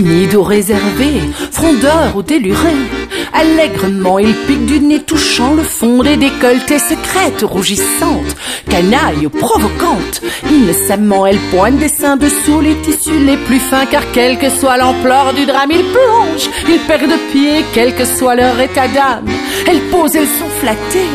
Timide ou réservé, frondeur ou déluré, allègrement il pique du nez touchant le fond des décolletés secrètes rougissantes, canaille ou provocante. Innocemment elle pointe des seins dessous les tissus les plus fins, car quelle que soit l'ampleur du drame, il plonge, il perd de pied, quel que soit leur état d'âme. Elle pose, elles sont flattées.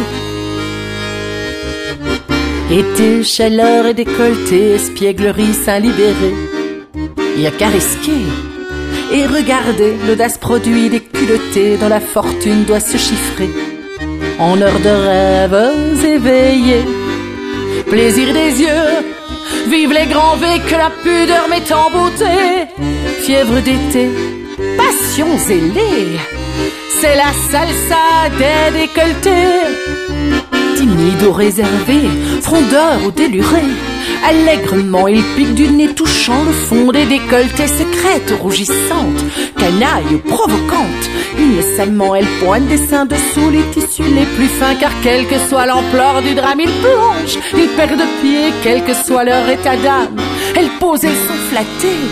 Été, chaleur et décolleté, espièglerie, sein libéré. Y a qu'à risquer et regarder l'audace produit des culottés dont la fortune doit se chiffrer. En heure de rêves éveillés, plaisir des yeux, vive les grands V que la pudeur met en beauté. Fièvre d'été, passion zélée, c'est la salsa des décolletés. Timide ou réservé, frondeur ou déluré, allègrement il pique du nez touchant le fond des décolletés secrètes rougissantes, canaille ou provocante. Innocemment elle pointe des seins dessous les tissus les plus fins, car quelle que soit l'ampleur du drame, il plonge, il perd de pied, quel que soit leur état d'âme. Elle pose, elles sont flattées.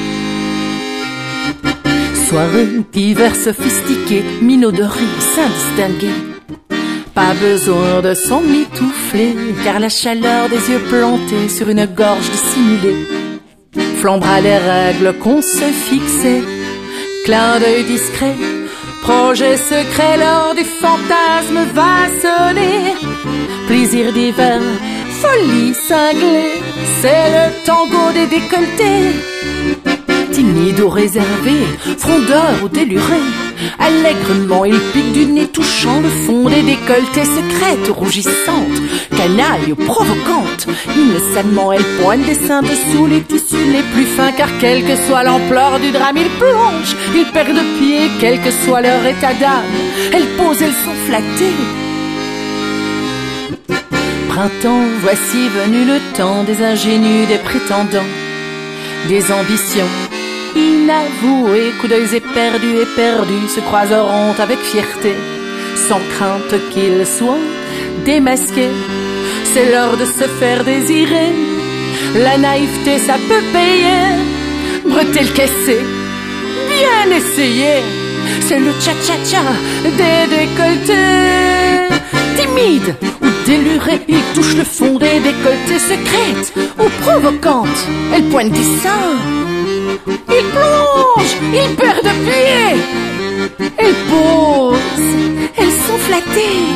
Soirée d'hiver sophistiqué, minauderie, seins distingués. Pas besoin de s'en mitoufler, car la chaleur des yeux plantés sur une gorge dissimulée flambera les règles qu'on se fixait. Clin d'œil discret, projet secret, l'heure du fantasme va sonner. Plaisir d'hiver, folie cinglée, c'est le tango des décolletés. Timide ou réservé, frondeur ou déluré, allègrement il pique du nez touchant le fond des décolletés secrètes rougissantes, canaille ou provocante. Innocemment elle pointe des seins dessous les tissus les plus fins, car quelle que soit l'ampleur du drame, il plonge, il perd de pied, quel que soit leur état d'âme. Elle pose, elles sont flattées. Printemps, voici venu le temps des ingénus, des prétendants, des ambitions inavouées, coups d'œil éperdus se croiseront avec fierté, sans crainte qu'ils soient démasqués. C'est l'heure de se faire désirer, la naïveté ça peut payer. Bretelles cassées, bien essayé, c'est le cha-cha-cha des décolletés. Timide ou déluré, il touche le fond des décolletés secrètes ou provocantes. Elle pointe des seins, il plonge, il perd de pied. Elle pose, elles sont flattées.